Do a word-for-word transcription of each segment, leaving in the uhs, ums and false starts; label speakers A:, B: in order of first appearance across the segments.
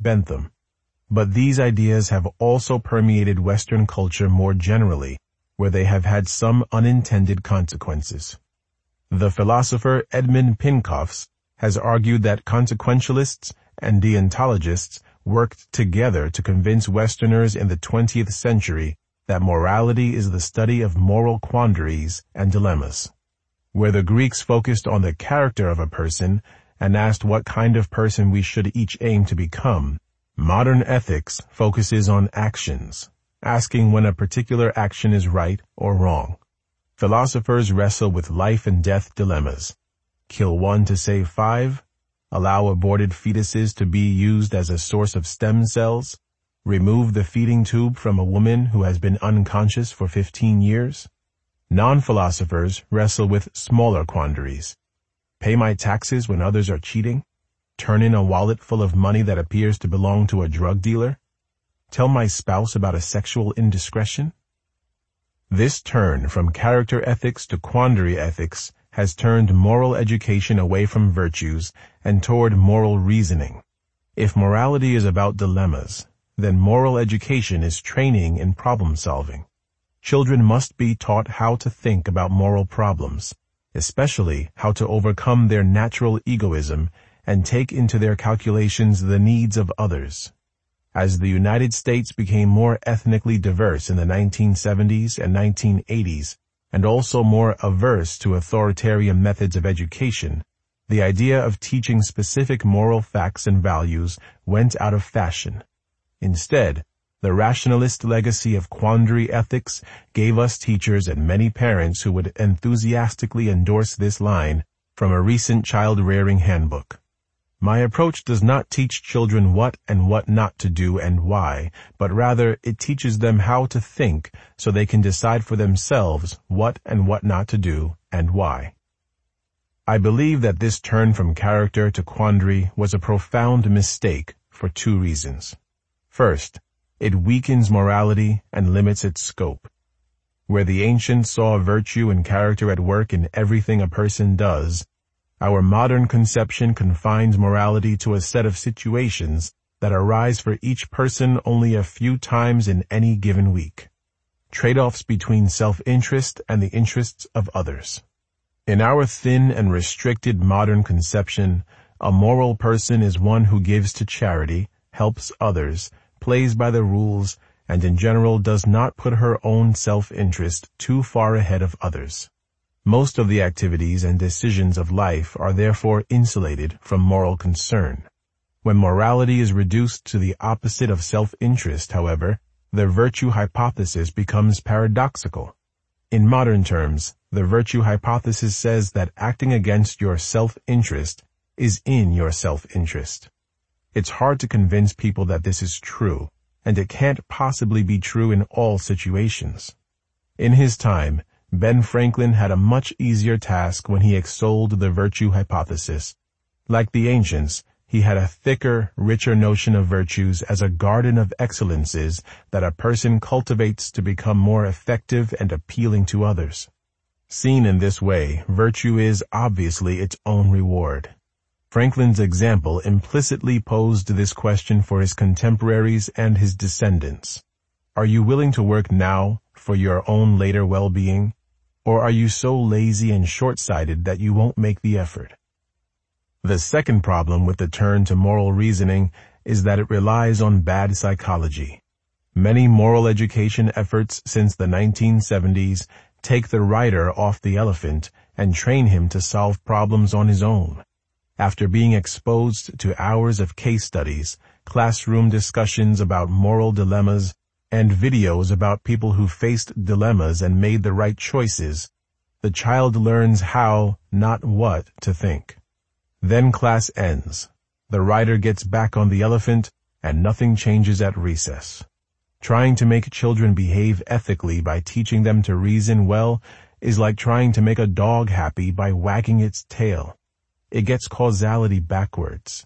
A: Bentham. But these ideas have also permeated Western culture more generally, where they have had some unintended consequences. The philosopher Edmund Pincoffs has argued that consequentialists and deontologists worked together to convince Westerners in the twentieth century that morality is the study of moral quandaries and dilemmas. Where the Greeks focused on the character of a person and asked what kind of person we should each aim to become, modern ethics focuses on actions, asking when a particular action is right or wrong. Philosophers wrestle with life and death dilemmas. Kill one to save five? Allow aborted fetuses to be used as a source of stem cells? Remove the feeding tube from a woman who has been unconscious for fifteen years? Non-philosophers wrestle with smaller quandaries. Pay my taxes when others are cheating? Turn in a wallet full of money that appears to belong to a drug dealer? Tell my spouse about a sexual indiscretion? This turn from character ethics to quandary ethics has turned moral education away from virtues and toward moral reasoning. If morality is about dilemmas, then moral education is training in problem solving. Children must be taught how to think about moral problems, especially how to overcome their natural egoism and take into their calculations the needs of others. As the United States became more ethnically diverse in the nineteen seventies and nineteen eighties, and also more averse to authoritarian methods of education, the idea of teaching specific moral facts and values went out of fashion. Instead, the rationalist legacy of quandary ethics gave us teachers and many parents who would enthusiastically endorse this line from a recent child-rearing handbook. My approach does not teach children what and what not to do and why, but rather it teaches them how to think so they can decide for themselves what and what not to do and why. I believe that this turn from character to quandary was a profound mistake for two reasons. First, it weakens morality and limits its scope. Where the ancients saw virtue and character at work in everything a person does, our modern conception confines morality to a set of situations that arise for each person only a few times in any given week. Trade-offs between self-interest and the interests of others. In our thin and restricted modern conception, a moral person is one who gives to charity, helps others, plays by the rules, and in general does not put her own self-interest too far ahead of others. Most of the activities and decisions of life are therefore insulated from moral concern. When morality is reduced to the opposite of self-interest, however, the virtue hypothesis becomes paradoxical. In modern terms, the virtue hypothesis says that acting against your self-interest is in your self-interest. It's hard to convince people that this is true, and it can't possibly be true in all situations. In his time, Ben Franklin had a much easier task when he extolled the virtue hypothesis. Like the ancients, he had a thicker, richer notion of virtues as a garden of excellences that a person cultivates to become more effective and appealing to others. Seen in this way, virtue is obviously its own reward. Franklin's example implicitly posed this question for his contemporaries and his descendants. Are you willing to work now for your own later well-being? Or are you so lazy and short-sighted that you won't make the effort? The second problem with the turn to moral reasoning is that it relies on bad psychology. Many moral education efforts since the nineteen seventies take the rider off the elephant and train him to solve problems on his own. After being exposed to hours of case studies, classroom discussions about moral dilemmas, and videos about people who faced dilemmas and made the right choices, the child learns how, not what, to think. Then class ends. The rider gets back on the elephant, and nothing changes at recess. Trying to make children behave ethically by teaching them to reason well is like trying to make a dog happy by wagging its tail. It gets causality backwards.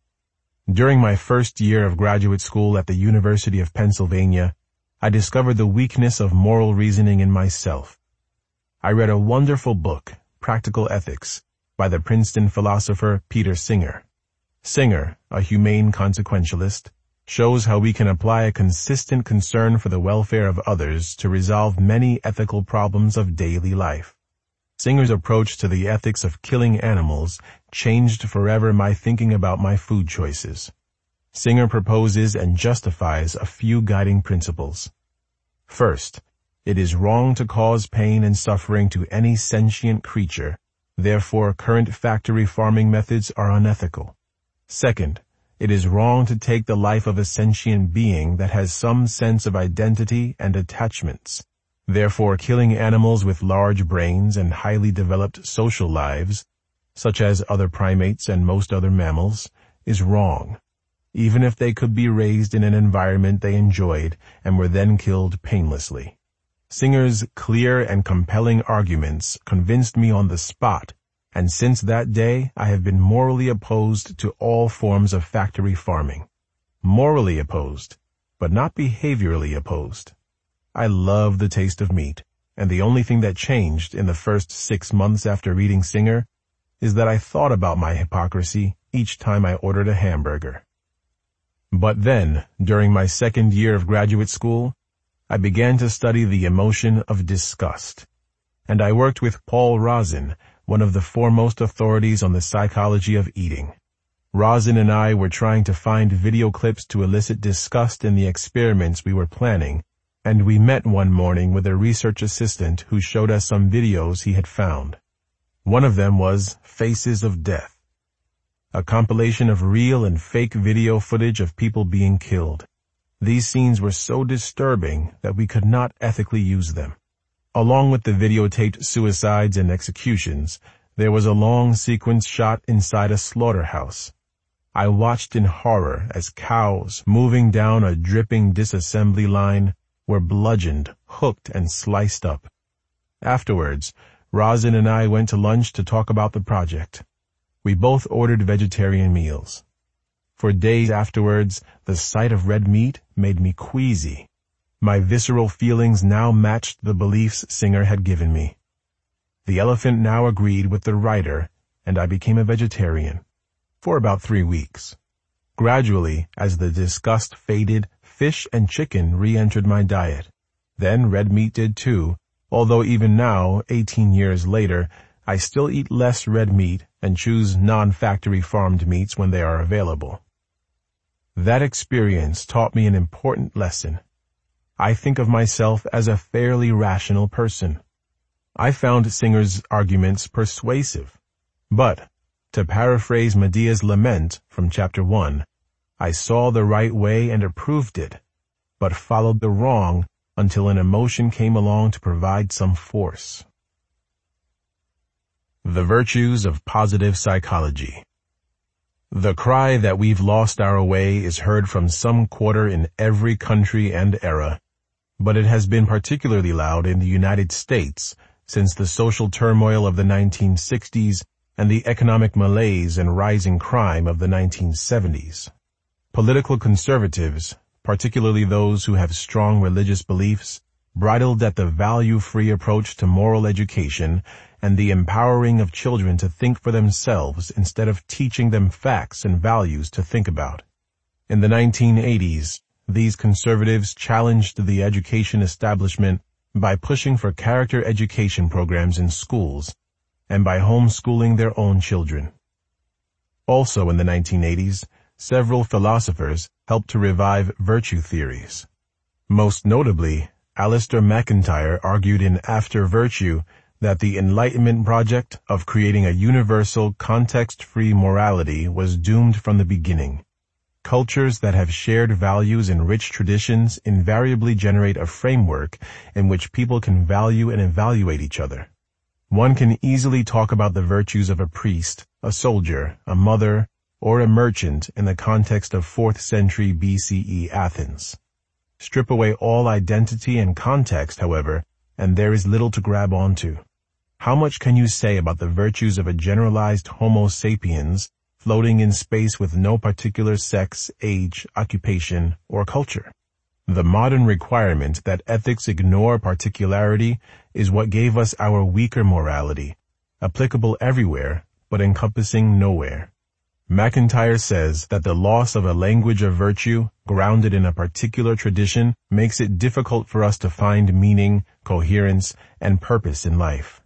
A: During my first year of graduate school at the University of Pennsylvania, I discovered the weakness of moral reasoning in myself. I read a wonderful book, Practical Ethics, by the Princeton philosopher Peter Singer. Singer, a humane consequentialist, shows how we can apply a consistent concern for the welfare of others to resolve many ethical problems of daily life. Singer's approach to the ethics of killing animals changed forever my thinking about my food choices. Singer proposes and justifies a few guiding principles. First, it is wrong to cause pain and suffering to any sentient creature. Therefore, current factory farming methods are unethical. Second, it is wrong to take the life of a sentient being that has some sense of identity and attachments. Therefore, killing animals with large brains and highly developed social lives, such as other primates and most other mammals, is wrong, even if they could be raised in an environment they enjoyed and were then killed painlessly. Singer's clear and compelling arguments convinced me on the spot, and since that day I have been morally opposed to all forms of factory farming. Morally opposed, but not behaviorally opposed. I love the taste of meat, and the only thing that changed in the first six months after reading Singer is that I thought about my hypocrisy each time I ordered a hamburger. But then, during my second year of graduate school, I began to study the emotion of disgust, and I worked with Paul Rozin, one of the foremost authorities on the psychology of eating. Rozin and I were trying to find video clips to elicit disgust in the experiments we were planning, and we met one morning with a research assistant who showed us some videos he had found. One of them was Faces of Death, a compilation of real and fake video footage of people being killed. These scenes were so disturbing that we could not ethically use them. Along with the videotaped suicides and executions, there was a long sequence shot inside a slaughterhouse. I watched in horror as cows, moving down a dripping disassembly line, were bludgeoned, hooked, and sliced up. Afterwards, Rozin and I went to lunch to talk about the project. We both ordered vegetarian meals. For days afterwards, the sight of red meat made me queasy. My visceral feelings now matched the beliefs Singer had given me. The elephant now agreed with the writer, and I became a vegetarian. For about three weeks. Gradually, as the disgust faded, fish and chicken re-entered my diet. Then red meat did too, although even now, eighteen years later, I still eat less red meat and choose non-factory farmed meats when they are available. That experience taught me an important lesson. I think of myself as a fairly rational person. I found Singer's arguments persuasive. But, to paraphrase Medea's lament from chapter one, I saw the right way and approved it, but followed the wrong until an emotion came along to provide some force. The virtues of positive psychology. The cry that we've lost our way is heard from some quarter in every country and era, but it has been particularly loud in the United States since the social turmoil of the nineteen sixties and the economic malaise and rising crime of the nineteen seventies. Political conservatives, particularly those who have strong religious beliefs, bridled at the value-free approach to moral education and the empowering of children to think for themselves instead of teaching them facts and values to think about. In the nineteen eighties, these conservatives challenged the education establishment by pushing for character education programs in schools and by homeschooling their own children. Also in the nineteen eighties, several philosophers helped to revive virtue theories. Most notably, Alistair McIntyre argued in After Virtue that the Enlightenment project of creating a universal, context-free morality was doomed from the beginning. Cultures that have shared values and rich traditions invariably generate a framework in which people can value and evaluate each other. One can easily talk about the virtues of a priest, a soldier, a mother, or a merchant in the context of fourth century B C E Athens. Strip away all identity and context, however, and there is little to grab onto. How much can you say about the virtues of a generalized Homo sapiens floating in space with no particular sex, age, occupation, or culture? The modern requirement that ethics ignore particularity is what gave us our weaker morality, applicable everywhere, but encompassing nowhere. McIntyre says that the loss of a language of virtue, grounded in a particular tradition, makes it difficult for us to find meaning, coherence, and purpose in life.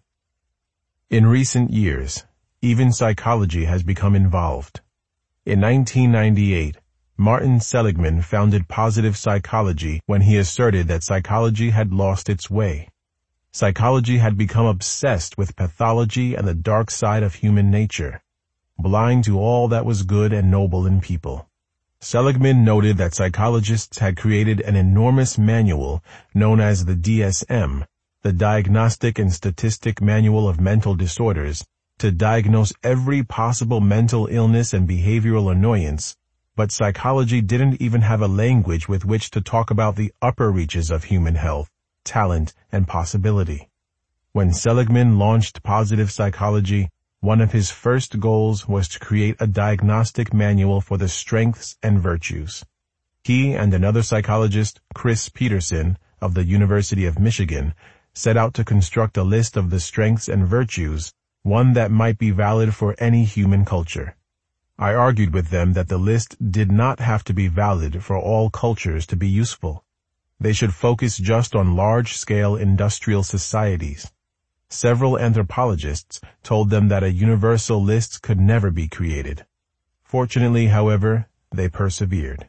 A: In recent years, even psychology has become involved. In nineteen ninety-eight, Martin Seligman founded positive psychology when he asserted that psychology had lost its way. Psychology had become obsessed with pathology and the dark side of human nature, blind to all that was good and noble in people. Seligman noted that psychologists had created an enormous manual known as the D S M, the Diagnostic and Statistic Manual of Mental Disorders, to diagnose every possible mental illness and behavioral annoyance, but psychology didn't even have a language with which to talk about the upper reaches of human health, talent, and possibility. When Seligman launched positive psychology, one of his first goals was to create a diagnostic manual for the strengths and virtues. He and another psychologist, Chris Peterson, of the University of Michigan, set out to construct a list of the strengths and virtues, one that might be valid for any human culture. I argued with them that the list did not have to be valid for all cultures to be useful. They should focus just on large-scale industrial societies. Several anthropologists told them that a universal list could never be created. Fortunately, however, they persevered.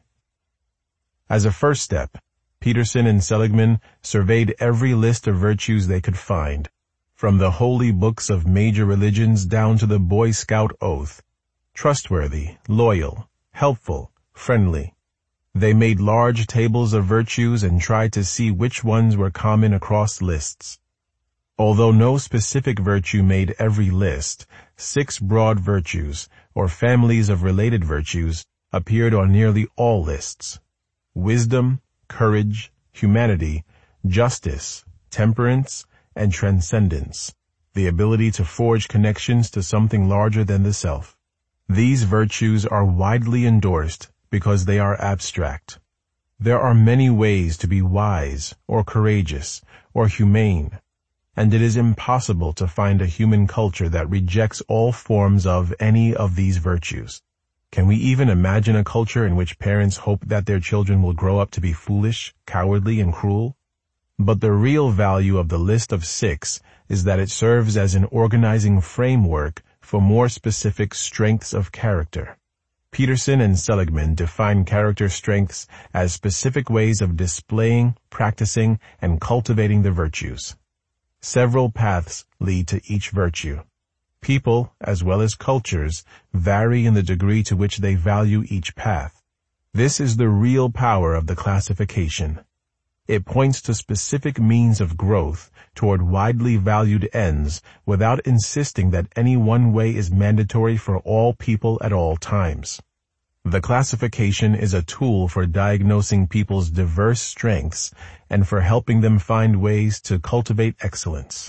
A: As a first step, Peterson and Seligman surveyed every list of virtues they could find, from the holy books of major religions down to the Boy Scout oath: trustworthy, loyal, helpful, friendly. They made large tables of virtues and tried to see which ones were common across lists. Although no specific virtue made every list, six broad virtues, or families of related virtues, appeared on nearly all lists: wisdom, courage, humanity, justice, temperance, and transcendence, the ability to forge connections to something larger than the self. These virtues are widely endorsed because they are abstract. There are many ways to be wise, or courageous, or humane, and it is impossible to find a human culture that rejects all forms of any of these virtues. Can we even imagine a culture in which parents hope that their children will grow up to be foolish, cowardly, and cruel? But the real value of the list of six is that it serves as an organizing framework for more specific strengths of character. Peterson and Seligman define character strengths as specific ways of displaying, practicing, and cultivating the virtues. Several paths lead to each virtue. People, as well as cultures, vary in the degree to which they value each path. This is the real power of the classification. It points to specific means of growth toward widely valued ends without insisting that any one way is mandatory for all people at all times. The classification is a tool for diagnosing people's diverse strengths and for helping them find ways to cultivate excellence.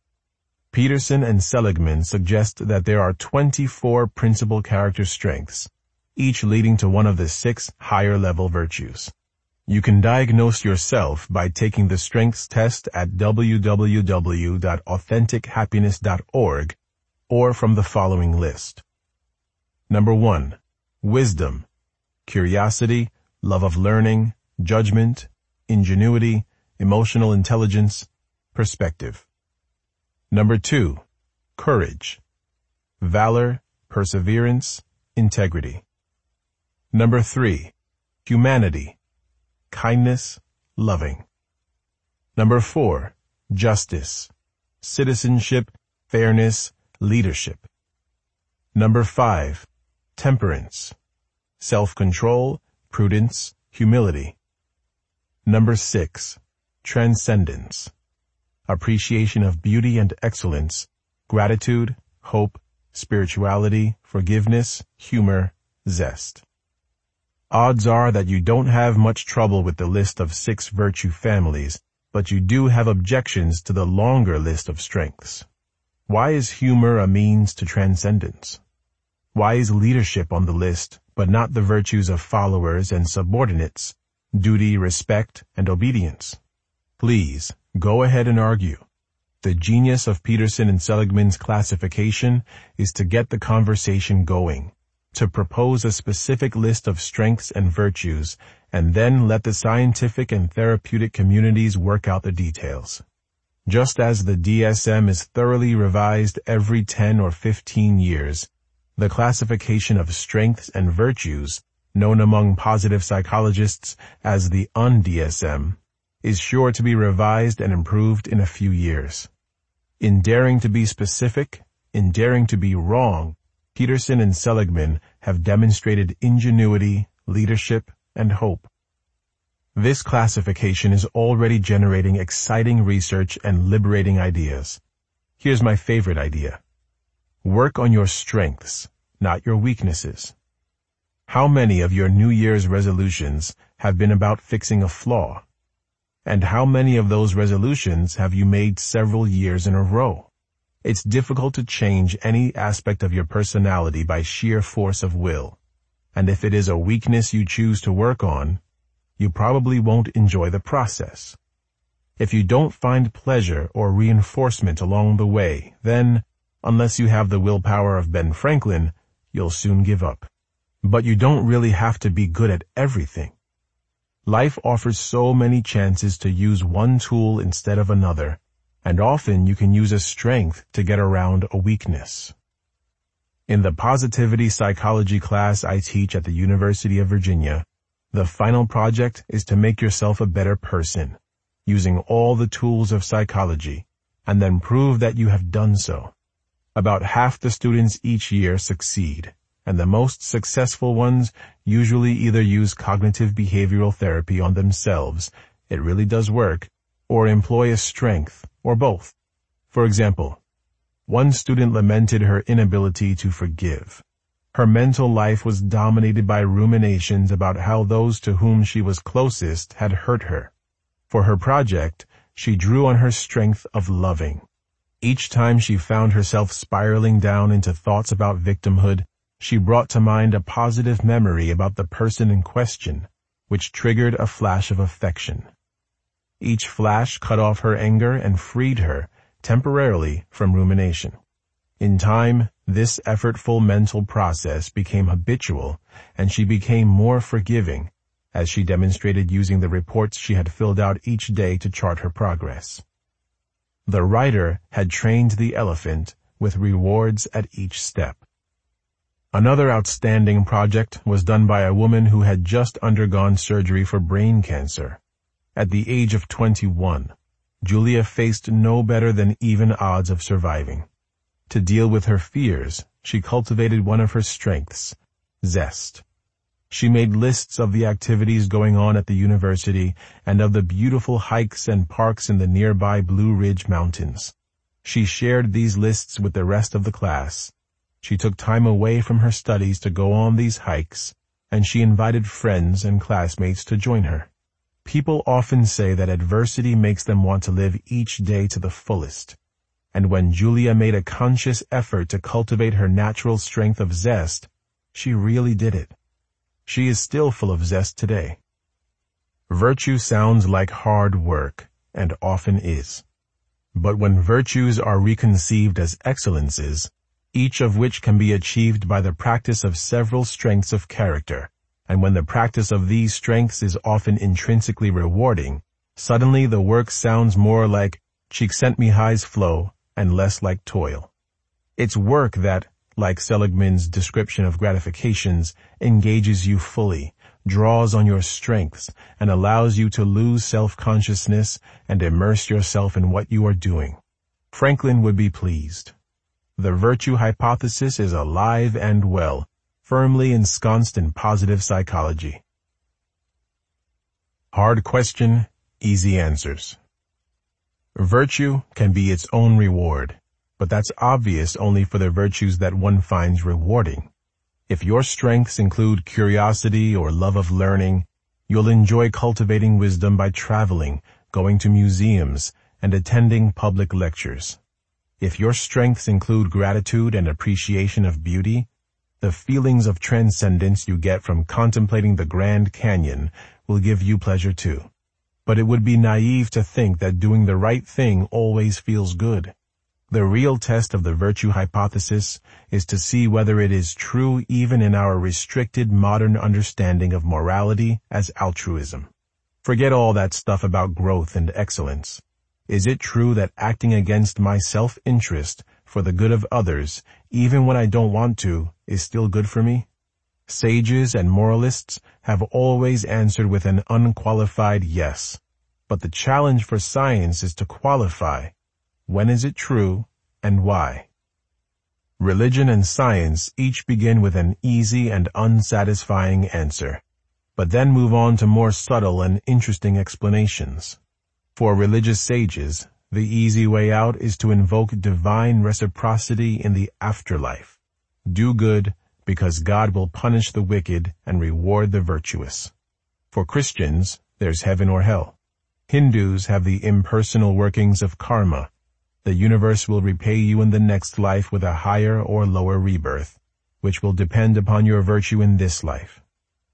A: Peterson and Seligman suggest that there are twenty-four principal character strengths, each leading to one of the six higher-level virtues. You can diagnose yourself by taking the strengths test at w w w dot authentic happiness dot org or from the following list. Number one, wisdom, curiosity, love of learning, judgment, ingenuity, emotional intelligence, perspective. Number two, courage, valor, perseverance, integrity. Number three, humanity, kindness, loving. Number four, justice, citizenship, fairness, leadership. Number five, temperance, self-control, prudence, humility. Number six, transcendence, appreciation of beauty and excellence, gratitude, hope, spirituality, forgiveness, humor, zest. Odds are that you don't have much trouble with the list of six virtue families, but you do have objections to the longer list of strengths. Why is humor a means to transcendence? Why is leadership on the list, but not the virtues of followers and subordinates, duty, respect, and obedience? Please, go ahead and argue. The genius of Peterson and Seligman's classification is to get the conversation going. to propose a specific list of strengths and virtues, and then let the scientific and therapeutic communities work out the details. Just as the D S M is thoroughly revised every ten or fifteen years, the classification of strengths and virtues, known among positive psychologists as the U N D S M, is sure to be revised and improved in a few years. In daring to be specific, in daring to be wrong, Peterson and Seligman have demonstrated ingenuity, leadership, and hope. This classification is already generating exciting research and liberating ideas. Here's my favorite idea. Work on your strengths, not your weaknesses. How many of your New Year's resolutions have been about fixing a flaw? And how many of those resolutions have you made several years in a row? It's difficult to change any aspect of your personality by sheer force of will. And if it is a weakness you choose to work on, you probably won't enjoy the process. If you don't find pleasure or reinforcement along the way, then, unless you have the willpower of Ben Franklin, you'll soon give up. But you don't really have to be good at everything. Life offers so many chances to use one tool instead of another, and often you can use a strength to get around a weakness. In the positivity psychology class I teach at the University of Virginia, the final project is to make yourself a better person, using all the tools of psychology, and then prove that you have done so. About half the students each year succeed, and the most successful ones usually either use cognitive behavioral therapy on themselves, it really does work, or employ a strength, or both. For example, one student lamented her inability to forgive. Her mental life was dominated by ruminations about how those to whom she was closest had hurt her. For her project, she drew on her strength of loving. Each time she found herself spiraling down into thoughts about victimhood, she brought to mind a positive memory about the person in question, which triggered a flash of affection. Each flash cut off her anger and freed her, temporarily, from rumination. In time, this effortful mental process became habitual, and she became more forgiving, as she demonstrated using the reports she had filled out each day to chart her progress. The writer had trained the elephant with rewards at each step. Another outstanding project was done by a woman who had just undergone surgery for brain cancer. At the age of twenty-one, Julia faced no better than even odds of surviving. To deal with her fears, she cultivated one of her strengths, zest. She made lists of the activities going on at the university and of the beautiful hikes and parks in the nearby Blue Ridge Mountains. She shared these lists with the rest of the class. She took time away from her studies to go on these hikes, and she invited friends and classmates to join her. People often say that adversity makes them want to live each day to the fullest. And when Julia made a conscious effort to cultivate her natural strength of zest, she really did it. She is still full of zest today. Virtue sounds like hard work, and often is. But when virtues are reconceived as excellences, each of which can be achieved by the practice of several strengths of character, and when the practice of these strengths is often intrinsically rewarding, suddenly the work sounds more like Csikszentmihalyi's flow and less like toil. It's work that, like Seligman's description of gratifications, engages you fully, draws on your strengths, and allows you to lose self-consciousness and immerse yourself in what you are doing. Franklin would be pleased. The virtue hypothesis is alive and well, firmly ensconced in positive psychology. Hard question, easy answers. Virtue can be its own reward, but that's obvious only for the virtues that one finds rewarding. If your strengths include curiosity or love of learning, you'll enjoy cultivating wisdom by traveling, going to museums, and attending public lectures. If your strengths include gratitude and appreciation of beauty, the feelings of transcendence you get from contemplating the Grand Canyon will give you pleasure too. But it would be naive to think that doing the right thing always feels good. The real test of the virtue hypothesis is to see whether it is true even in our restricted modern understanding of morality as altruism. Forget all that stuff about growth and excellence. Is it true that acting against my self-interest for the good of others, even when I don't want to, is still good for me? Sages and moralists have always answered with an unqualified yes. But the challenge for science is to qualify. When is it true, and why? Religion and science each begin with an easy and unsatisfying answer, but then move on to more subtle and interesting explanations. For religious sages, the easy way out is to invoke divine reciprocity in the afterlife. Do good, because God will punish the wicked and reward the virtuous. For Christians, there's heaven or hell. Hindus have the impersonal workings of karma. The universe will repay you in the next life with a higher or lower rebirth, which will depend upon your virtue in this life.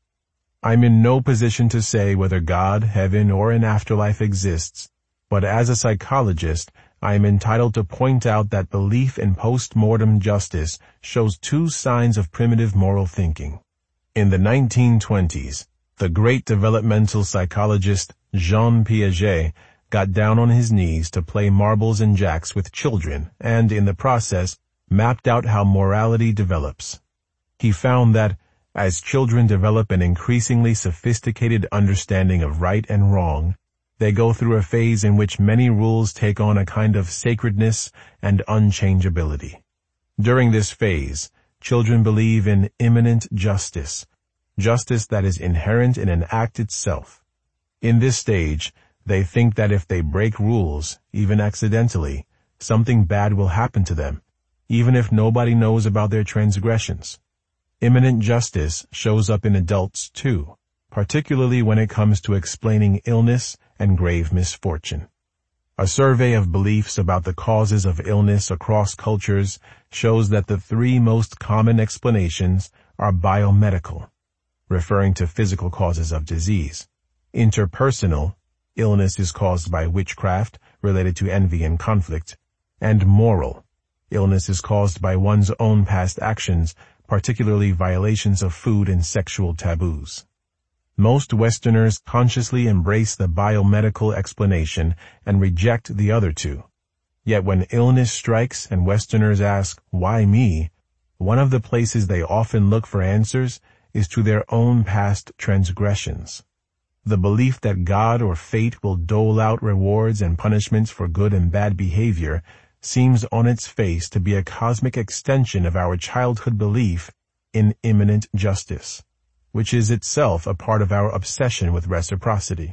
A: I'm in no position to say whether God, heaven, or an afterlife exists, but as a psychologist, I am entitled to point out that belief in post-mortem justice shows two signs of primitive moral thinking. In the nineteen twenties, the great developmental psychologist Jean Piaget got down on his knees to play marbles and jacks with children and, in the process, mapped out how morality develops. He found that, as children develop an increasingly sophisticated understanding of right and wrong, they go through a phase in which many rules take on a kind of sacredness and unchangeability. During this phase, children believe in immanent justice, justice that is inherent in an act itself. In this stage, they think that if they break rules, even accidentally, something bad will happen to them, even if nobody knows about their transgressions. Immanent justice shows up in adults too, particularly when it comes to explaining illness and grave misfortune. A survey of beliefs about the causes of illness across cultures shows that the three most common explanations are biomedical, referring to physical causes of disease; interpersonal, illness is caused by witchcraft related to envy and conflict; and moral, illness is caused by one's own past actions, particularly violations of food and sexual taboos. Most Westerners consciously embrace the biomedical explanation and reject the other two. Yet when illness strikes and Westerners ask, "Why me?" one of the places they often look for answers is to their own past transgressions. The belief that God or fate will dole out rewards and punishments for good and bad behavior seems on its face to be a cosmic extension of our childhood belief in immanent justice, which is itself a part of our obsession with reciprocity.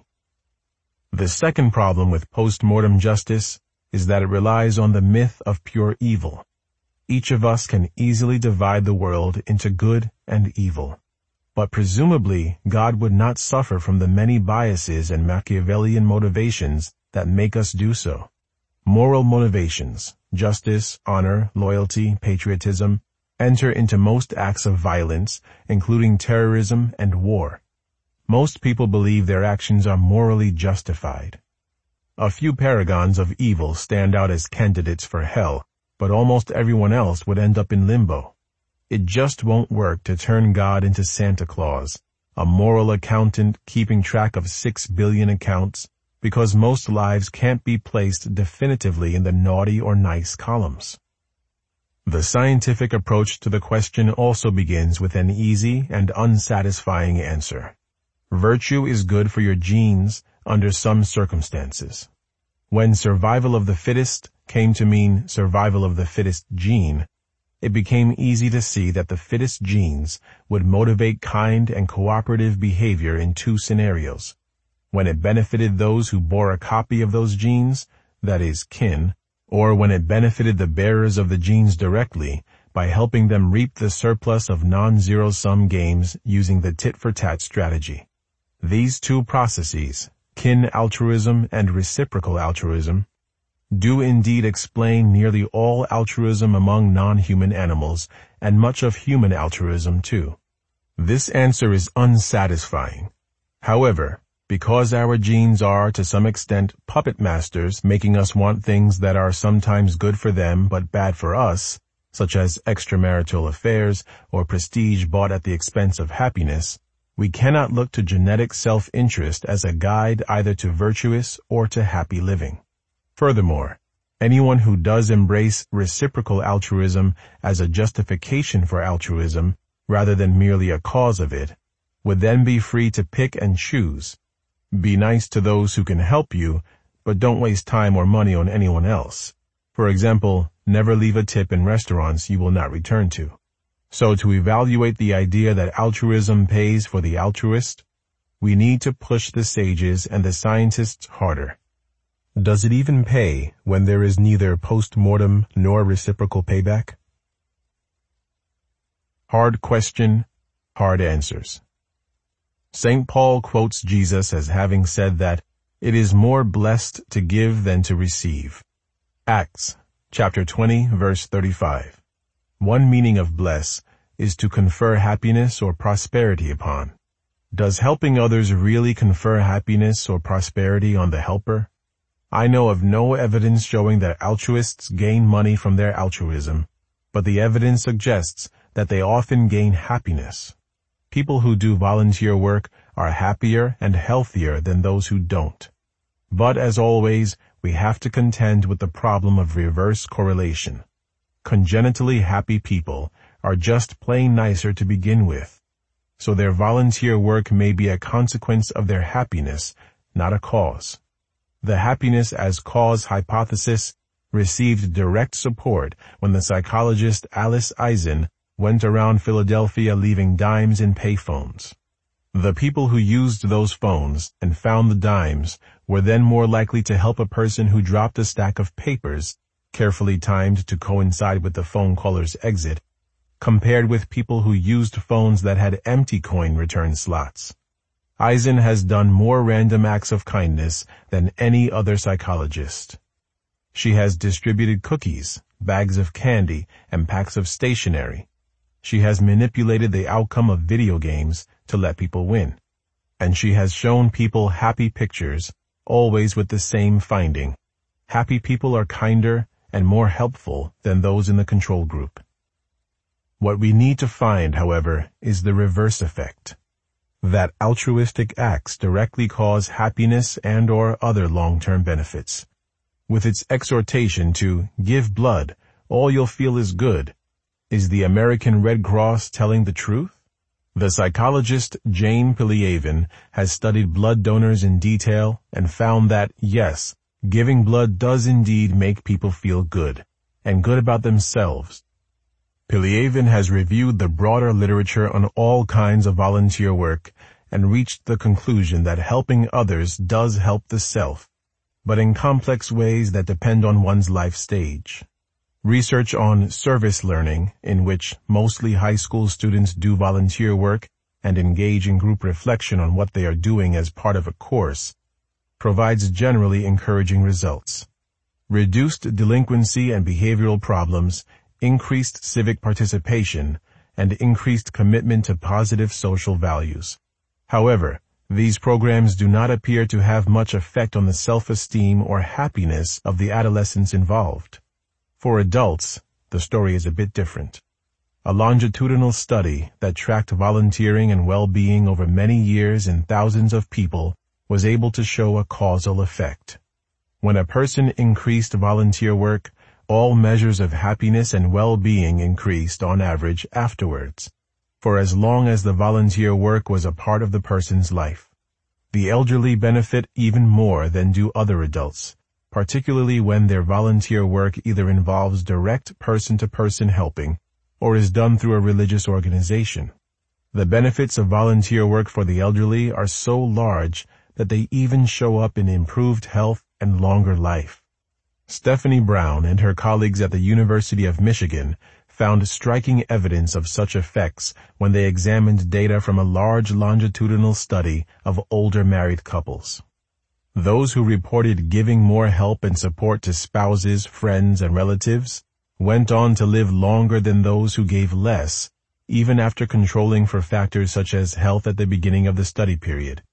A: The second problem with post-mortem justice is that it relies on the myth of pure evil. Each of us can easily divide the world into good and evil. But presumably, God would not suffer from the many biases and Machiavellian motivations that make us do so. Moral motivations, justice, honor, loyalty, patriotism, enter into most acts of violence, including terrorism and war. Most people believe their actions are morally justified. A few paragons of evil stand out as candidates for hell, but almost everyone else would end up in limbo. It just won't work to turn God into Santa Claus, a moral accountant keeping track of six billion accounts, because most lives can't be placed definitively in the naughty or nice columns. The scientific approach to the question also begins with an easy and unsatisfying answer. Virtue is good for your genes under some circumstances. When survival of the fittest came to mean survival of the fittest gene, it became easy to see that the fittest genes would motivate kind and cooperative behavior in two scenarios: when it benefited those who bore a copy of those genes, that is, kin, or when it benefited the bearers of the genes directly by helping them reap the surplus of non-zero-sum games using the tit-for-tat strategy. These two processes, kin altruism and reciprocal altruism, do indeed explain nearly all altruism among non-human animals, and much of human altruism too. This answer is unsatisfying. However, Because our genes are, to some extent, puppet masters, making us want things that are sometimes good for them but bad for us, such as extramarital affairs or prestige bought at the expense of happiness, we cannot look to genetic self-interest as a guide either to virtuous or to happy living. Furthermore, anyone who does embrace reciprocal altruism as a justification for altruism, rather than merely a cause of it, would then be free to pick and choose. Be nice to those who can help you, but don't waste time or money on anyone else. For example, never leave a tip in restaurants you will not return to. So to evaluate the idea that altruism pays for the altruist, we need to push the sages and the scientists harder. Does it even pay when there is neither post-mortem nor reciprocal payback? Hard question, hard answers. Saint Paul quotes Jesus as having said that it is more blessed to give than to receive. Acts, chapter twenty, verse thirty-five. One meaning of bless is to confer happiness or prosperity upon. Does helping others really confer happiness or prosperity on the helper? I know of no evidence showing that altruists gain money from their altruism, but the evidence suggests that they often gain happiness. People who do volunteer work are happier and healthier than those who don't. But as always, we have to contend with the problem of reverse correlation. Congenitally happy people are just plain nicer to begin with, so their volunteer work may be a consequence of their happiness, not a cause. The happiness as cause hypothesis received direct support when the psychologist Alice Eisen went around Philadelphia leaving dimes in payphones. The people who used those phones and found the dimes were then more likely to help a person who dropped a stack of papers, carefully timed to coincide with the phone caller's exit, compared with people who used phones that had empty coin return slots. Eisen has done more random acts of kindness than any other psychologist. She has distributed cookies, bags of candy, and packs of stationery. She has manipulated the outcome of video games to let people win. And she has shown people happy pictures, always with the same finding. Happy people are kinder and more helpful than those in the control group. What we need to find, however, is the reverse effect. That altruistic acts directly cause happiness and or other long-term benefits. With its exhortation to give blood, all you'll feel is good. Is the American Red Cross telling the truth? The psychologist Jane Piliavin has studied blood donors in detail and found that, yes, giving blood does indeed make people feel good, and good about themselves. Piliavin has reviewed the broader literature on all kinds of volunteer work and reached the conclusion that helping others does help the self, but in complex ways that depend on one's life stage. Research on service learning, in which mostly high school students do volunteer work and engage in group reflection on what they are doing as part of a course, provides generally encouraging results. Reduced delinquency and behavioral problems, increased civic participation, and increased commitment to positive social values. However, these programs do not appear to have much effect on the self-esteem or happiness of the adolescents involved. For adults, the story is a bit different. A longitudinal study that tracked volunteering and well-being over many years in thousands of people was able to show a causal effect. When a person increased volunteer work, all measures of happiness and well-being increased on average afterwards, for as long as the volunteer work was a part of the person's life. The elderly benefit even more than do other adults, particularly when their volunteer work either involves direct person-to-person helping or is done through a religious organization. The benefits of volunteer work for the elderly are so large that they even show up in improved health and longer life. Stephanie Brown and her colleagues at the University of Michigan found striking evidence of such effects when they examined data from a large longitudinal study of older married couples. Those who reported giving more help and support to spouses, friends, and relatives went on to live longer than those who gave less, even after controlling for factors such as health at the beginning of the study period.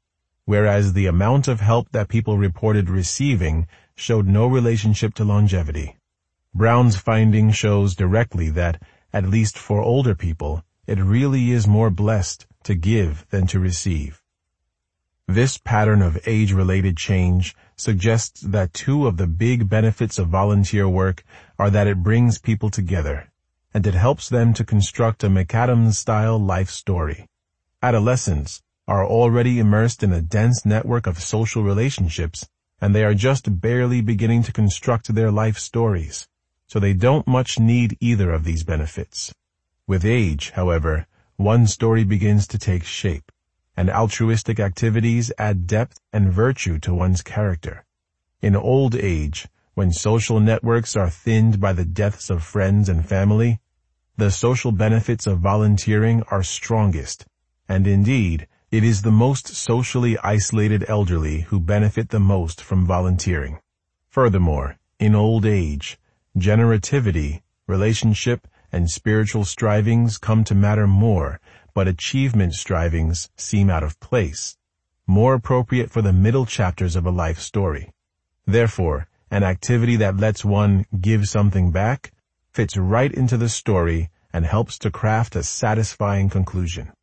A: whereas the amount of help that people reported receiving showed no relationship to longevity. Brown's finding shows directly that, at least for older people, it really is more blessed to give than to receive. This pattern of age-related change suggests that two of the big benefits of volunteer work are that it brings people together, and it helps them to construct a McAdams-style life story. Adolescents are already immersed in a dense network of social relationships, and they are just barely beginning to construct their life stories, so they don't much need either of these benefits. With age, however, one story begins to take shape, and altruistic activities add depth and virtue to one's character. In old age, when social networks are thinned by the deaths of friends and family, the social benefits of volunteering are strongest, and indeed, it is the most socially isolated elderly who benefit the most from volunteering. Furthermore, in old age, generativity, relationship, and spiritual strivings come to matter more, but achievement strivings seem out of place, more appropriate for the middle chapters of a life story. Therefore, an activity that lets one give something back fits right into the story and helps to craft a satisfying conclusion.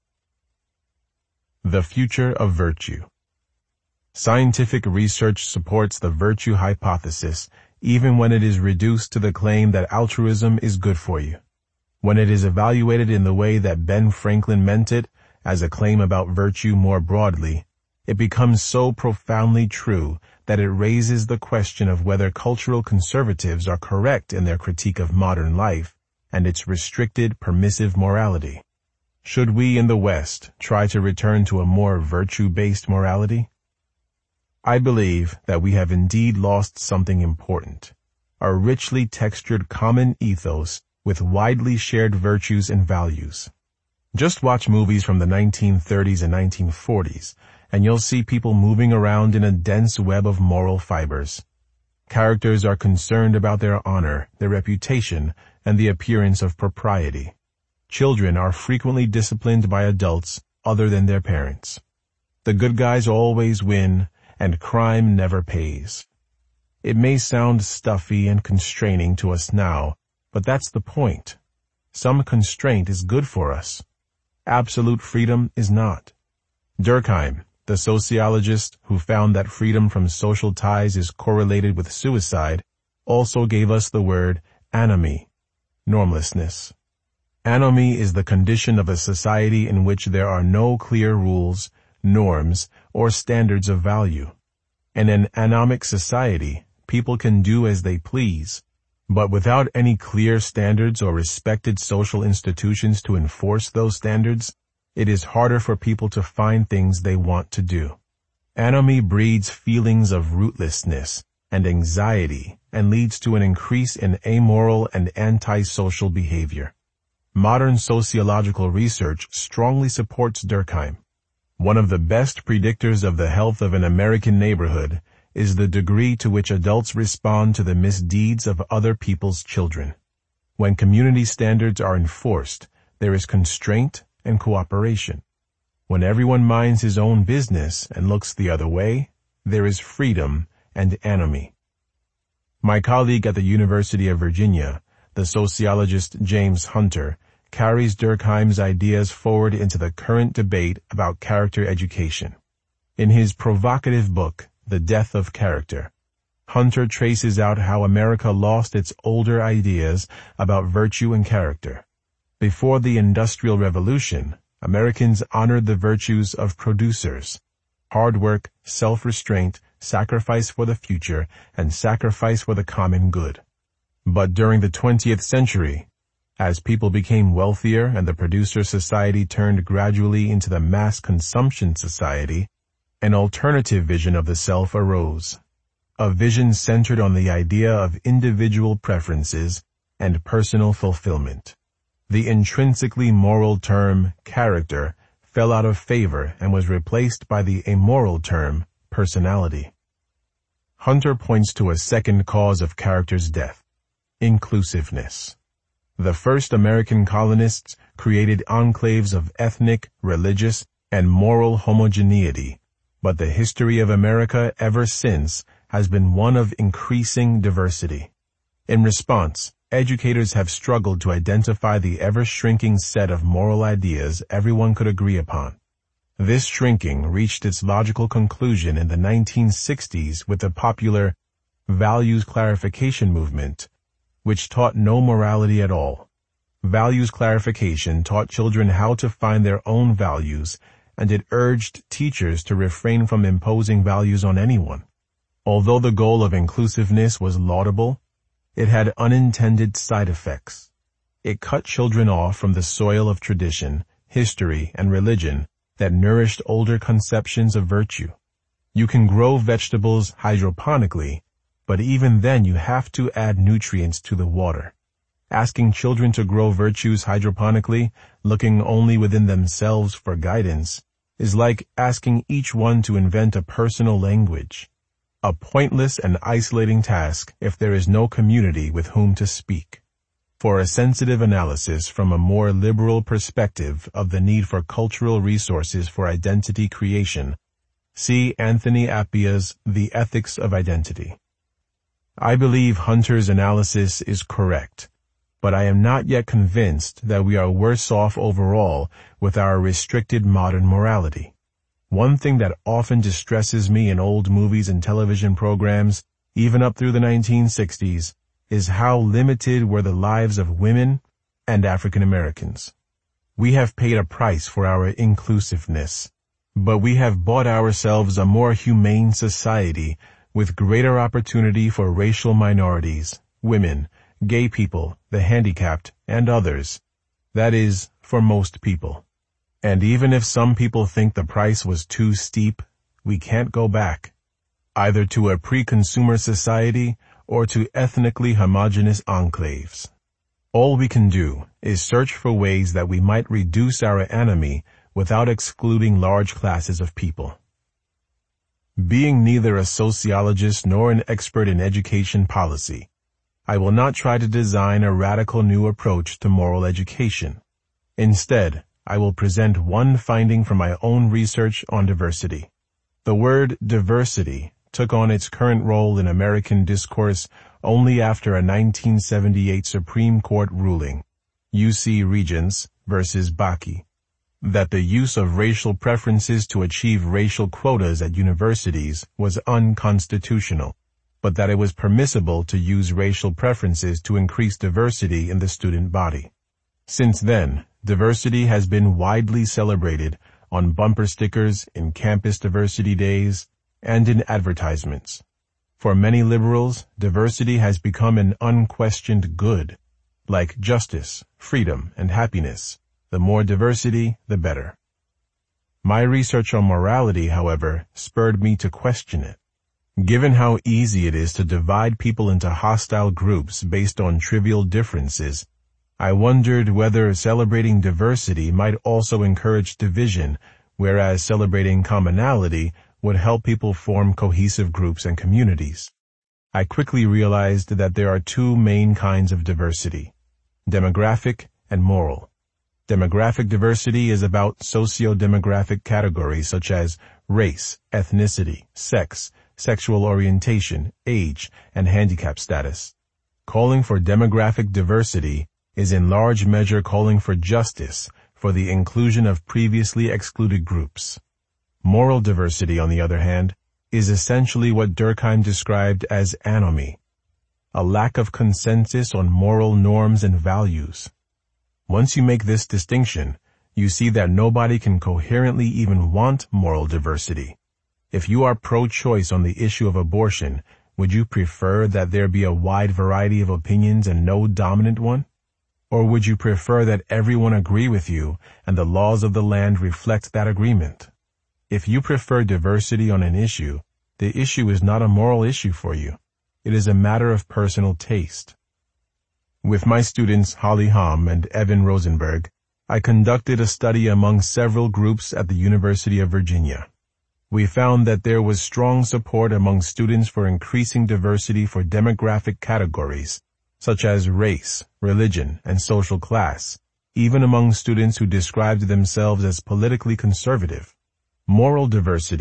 A: The future of virtue. Scientific research supports the virtue hypothesis even when it is reduced to the claim that altruism is good for you. When it is evaluated in the way that Ben Franklin meant it, as a claim about virtue more broadly, it becomes so profoundly true that it raises the question of whether cultural conservatives are correct in their critique of modern life and its restricted, permissive morality. Should we in the West try to return to a more virtue-based morality? I believe that we have indeed lost something important, a richly textured common ethos with widely shared virtues and values. Just watch movies from the nineteen thirties and nineteen forties, and you'll see people moving around in a dense web of moral fibers. Characters are concerned about their honor, their reputation, and the appearance of propriety. Children are frequently disciplined by adults other than their parents. The good guys always win, and crime never pays. It may sound stuffy and constraining to us now, but that's the point. Some constraint is good for us. Absolute freedom is not. Durkheim, the sociologist who found that freedom from social ties is correlated with suicide, also gave us the word anomie, normlessness. Anomie is the condition of a society in which there are no clear rules, norms, or standards of value. In an anomic society, people can do as they please, but without any clear standards or respected social institutions to enforce those standards, it is harder for people to find things they want to do. Anomie breeds feelings of rootlessness and anxiety and leads to an increase in amoral and antisocial behavior. Modern sociological research strongly supports Durkheim. One of the best predictors of the health of an American neighborhood is the degree to which adults respond to the misdeeds of other people's children. When community standards are enforced, there is constraint and cooperation. When everyone minds his own business and looks the other way, there is freedom and anomie. My colleague at the University of Virginia, the sociologist James Hunter, carries Durkheim's ideas forward into the current debate about character education. In his provocative book, The Death of Character, Hunter traces out how America lost its older ideas about virtue and character. Before the Industrial Revolution, Americans honored the virtues of producers: hard work, self-restraint, sacrifice for the future, and sacrifice for the common good. But during the twentieth century, as people became wealthier and the producer society turned gradually into the mass consumption society, an alternative vision of the self arose, a vision centered on the idea of individual preferences and personal fulfillment. The intrinsically moral term character fell out of favor and was replaced by the amoral term personality. Hunter points to a second cause of character's death: inclusiveness. The first American colonists created enclaves of ethnic, religious, and moral homogeneity, but the history of America ever since has been one of increasing diversity. In response, educators have struggled to identify the ever-shrinking set of moral ideas everyone could agree upon. This shrinking reached its logical conclusion in the nineteen sixties with the popular values clarification movement, which taught no morality at all. Values clarification taught children how to find their own values, and it urged teachers to refrain from imposing values on anyone. Although the goal of inclusiveness was laudable, it had unintended side effects. It cut children off from the soil of tradition, history, and religion that nourished older conceptions of virtue. You can grow vegetables hydroponically, but even then you have to add nutrients to the water. Asking children to grow virtues hydroponically, looking only within themselves for guidance, is like asking each one to invent a personal language. A pointless and isolating task if there is no community with whom to speak. For a sensitive analysis from a more liberal perspective of the need for cultural resources for identity creation, see Anthony Appiah's The Ethics of Identity. I believe Hunter's analysis is correct, but I am not yet convinced that we are worse off overall with our restricted modern morality. One thing that often distresses me in old movies and television programs, even up through the nineteen sixties, is how limited were the lives of women and African Americans. We have paid a price for our inclusiveness, but we have bought ourselves a more humane society with greater opportunity for racial minorities, women, gay people, the handicapped, and others. That is, for most people. And even if some people think the price was too steep, we can't go back, either to a pre-consumer society or to ethnically homogeneous enclaves. All we can do is search for ways that we might reduce our enemy without excluding large classes of people. Being neither a sociologist nor an expert in education policy, I will not try to design a radical new approach to moral education. Instead, I will present one finding from my own research on diversity. The word diversity took on its current role in American discourse only after a nineteen seventy-eight Supreme Court ruling, U C Regents versus Bakke, that the use of racial preferences to achieve racial quotas at universities was unconstitutional, but that it was permissible to use racial preferences to increase diversity in the student body. Since then, diversity has been widely celebrated on bumper stickers, in campus diversity days, and in advertisements. For many liberals, diversity has become an unquestioned good, like justice, freedom, and happiness. The more diversity, the better. My research on morality, however, spurred me to question it. Given how easy it is to divide people into hostile groups based on trivial differences, I wondered whether celebrating diversity might also encourage division, whereas celebrating commonality would help people form cohesive groups and communities. I quickly realized that there are two main kinds of diversity: demographic and moral. Demographic diversity is about socio-demographic categories such as race, ethnicity, sex, sexual orientation, age, and handicap status. Calling for demographic diversity is in large measure calling for justice for the inclusion of previously excluded groups. Moral diversity, on the other hand, is essentially what Durkheim described as anomie, a lack of consensus on moral norms and values. Once you make this distinction, you see that nobody can coherently even want moral diversity. If you are pro-choice on the issue of abortion, would you prefer that there be a wide variety of opinions and no dominant one? Or would you prefer that everyone agree with you and the laws of the land reflect that agreement? If you prefer diversity on an issue, the issue is not a moral issue for you. It is a matter of personal taste. With my students Holly Hom and Evan Rosenberg, I conducted a study among several groups at the University of Virginia. We found that there was strong support among students for increasing diversity for demographic categories, such as race, religion, and social class, even among students who described themselves as politically conservative. Moral diversity,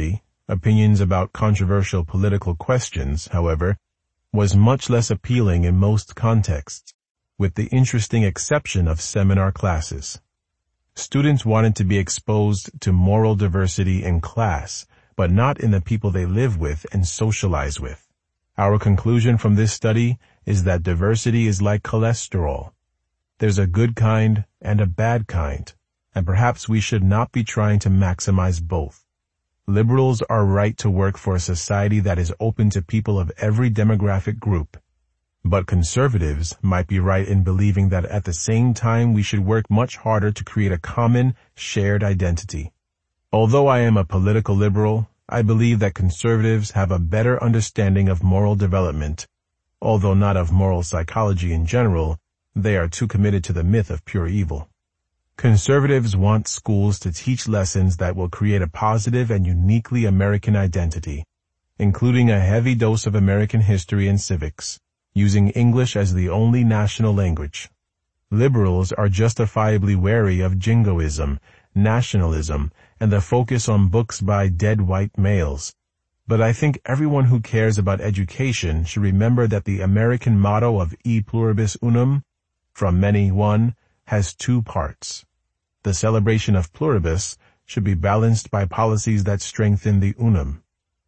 A: opinions about controversial political questions, however, was much less appealing in most contexts, with the interesting exception of seminar classes. Students wanted to be exposed to moral diversity in class, but not in the people they live with and socialize with. Our conclusion from this study is that diversity is like cholesterol. There's a good kind and a bad kind, and perhaps we should not be trying to maximize both. Liberals are right to work for a society that is open to people of every demographic group. But conservatives might be right in believing that at the same time we should work much harder to create a common, shared identity. Although I am a political liberal, I believe that conservatives have a better understanding of moral development. Although not of moral psychology in general, they are too committed to the myth of pure evil. Conservatives want schools to teach lessons that will create a positive and uniquely American identity, including a heavy dose of American history and civics, using English as the only national language. Liberals are justifiably wary of jingoism, nationalism, and the focus on books by dead white males. But I think everyone who cares about education should remember that the American motto of E pluribus unum, from many one, has two parts. The celebration of pluribus should be balanced by policies that strengthen the unum.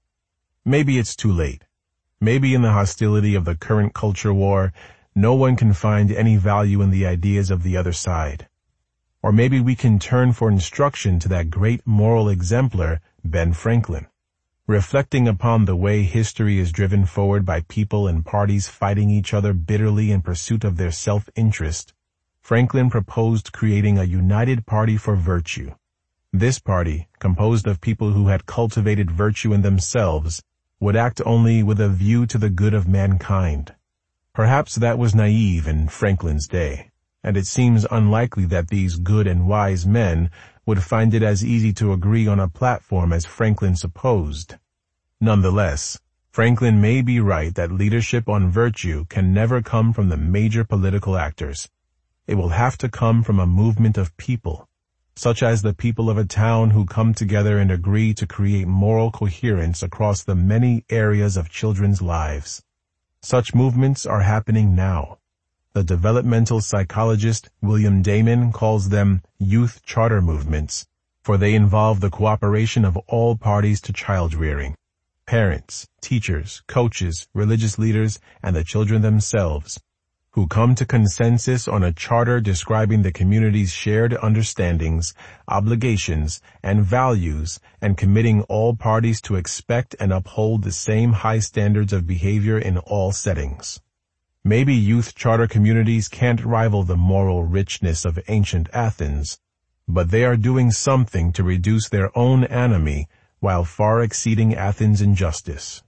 A: Maybe it's too late. Maybe in the hostility of the current culture war, no one can find any value in the ideas of the other side. Or maybe we can turn for instruction to that great moral exemplar, Ben Franklin. Reflecting upon the way history is driven forward by people and parties fighting each other bitterly in pursuit of their self-interest, Franklin proposed creating a united party for virtue. This party, composed of people who had cultivated virtue in themselves, would act only with a view to the good of mankind. Perhaps that was naive in Franklin's day, and it seems unlikely that these good and wise men would find it as easy to agree on a platform as Franklin supposed. Nonetheless, Franklin may be right that leadership on virtue can never come from the major political actors. It will have to come from a movement of people, such as the people of a town who come together and agree to create moral coherence across the many areas of children's lives. Such movements are happening now. The developmental psychologist William Damon calls them youth charter movements, for they involve the cooperation of all parties to child rearing: parents, teachers, coaches, religious leaders, and the children themselves, who come to consensus on a charter describing the community's shared understandings, obligations, and values, and committing all parties to expect and uphold the same high standards of behavior in all settings. Maybe youth charter communities can't rival the moral richness of ancient Athens, but they are doing something to reduce their own anomie while far exceeding Athens in justice.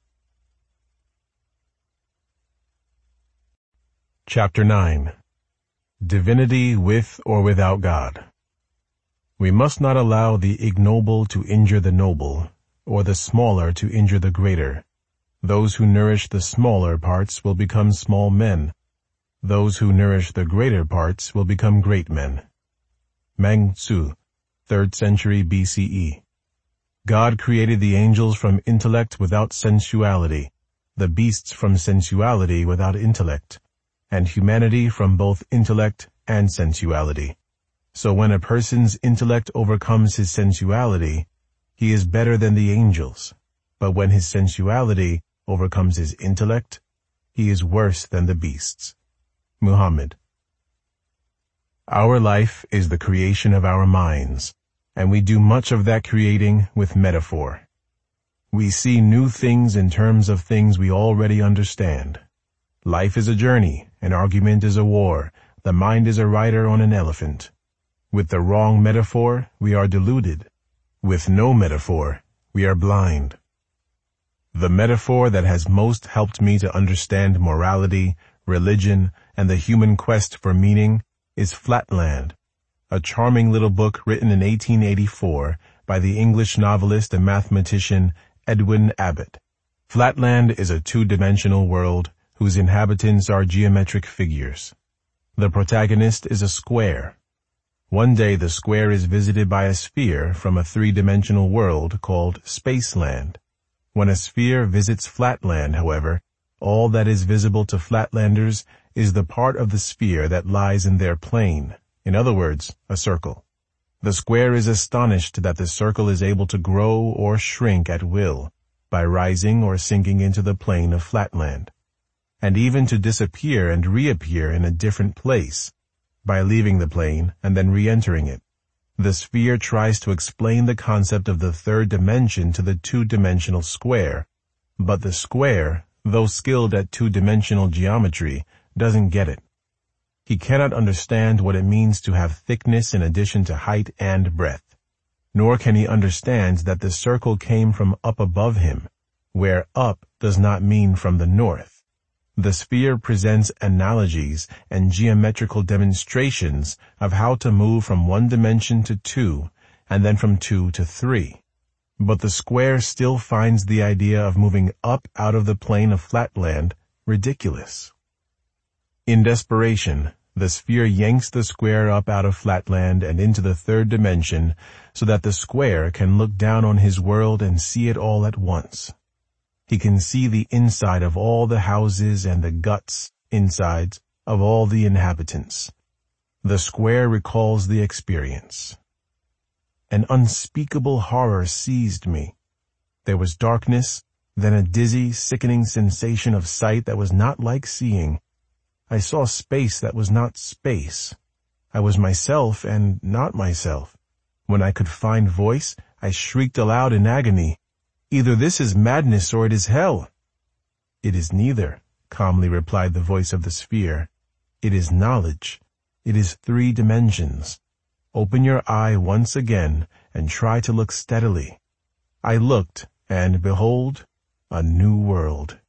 A: Chapter nine. Divinity with or without God. We must not allow the ignoble to injure the noble, or the smaller to injure the greater. Those who nourish the smaller parts will become small men. Those who nourish the greater parts will become great men. Mang Tzu, third century B C E. God created the angels from intellect without sensuality, the beasts from sensuality without intellect, and humanity from both intellect and sensuality. So when a person's intellect overcomes his sensuality, he is better than the angels. But when his sensuality overcomes his intellect, he is worse than the beasts. Muhammad. Our life is the creation of our minds, and we do much of that creating with metaphor. We see new things in terms of things we already understand. Life is a journey, an argument is a war, the mind is a rider on an elephant. With the wrong metaphor, we are deluded. With no metaphor, we are blind. The metaphor that has most helped me to understand morality, religion, and the human quest for meaning is Flatland, a charming little book written in eighteen eighty-four by the English novelist and mathematician Edwin Abbott. Flatland is a two-dimensional world whose inhabitants are geometric figures. The protagonist is a square. One day the square is visited by a sphere from a three-dimensional world called Spaceland. When a sphere visits Flatland, however, all that is visible to Flatlanders is the part of the sphere that lies in their plane, in other words, a circle. The square is astonished that the circle is able to grow or shrink at will by rising or sinking into the plane of Flatland, and even to disappear and reappear in a different place by leaving the plane and then re-entering it. The sphere tries to explain the concept of the third dimension to the two-dimensional square, but the square, though skilled at two-dimensional geometry, doesn't get it. He cannot understand what it means to have thickness in addition to height and breadth, nor can he understand that the circle came from up above him, where up does not mean from the north. The sphere presents analogies and geometrical demonstrations of how to move from one dimension to two, and then from two to three. But the square still finds the idea of moving up out of the plane of Flatland ridiculous. In desperation, the sphere yanks the square up out of Flatland and into the third dimension so that the square can look down on his world and see it all at once. He can see the inside of all the houses and the guts, insides, of all the inhabitants. The square recalls the experience. An unspeakable horror seized me. There was darkness, then a dizzy, sickening sensation of sight that was not like seeing. I saw space that was not space. I was myself and not myself. When I could find voice, I shrieked aloud in agony, "Either this is madness or it is hell." "It is neither," calmly replied the voice of the sphere. "It is knowledge. It is three dimensions. Open your eye once again and try to look steadily." I looked, and behold, a new world.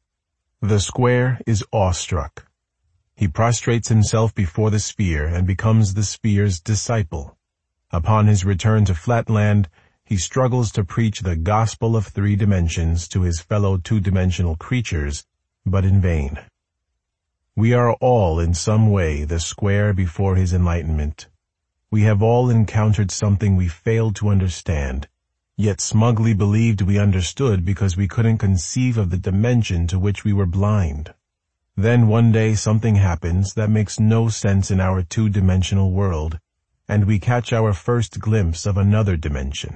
A: The square is awestruck. He prostrates himself before the sphere and becomes the sphere's disciple. Upon his return to Flatland, he struggles to preach the gospel of three dimensions to his fellow two-dimensional creatures, but in vain. We are all in some way the square before his enlightenment. We have all encountered something we failed to understand, yet smugly believed we understood because we couldn't conceive of the dimension to which we were blind. Then one day something happens that makes no sense in our two-dimensional world, and we catch our first glimpse of another dimension.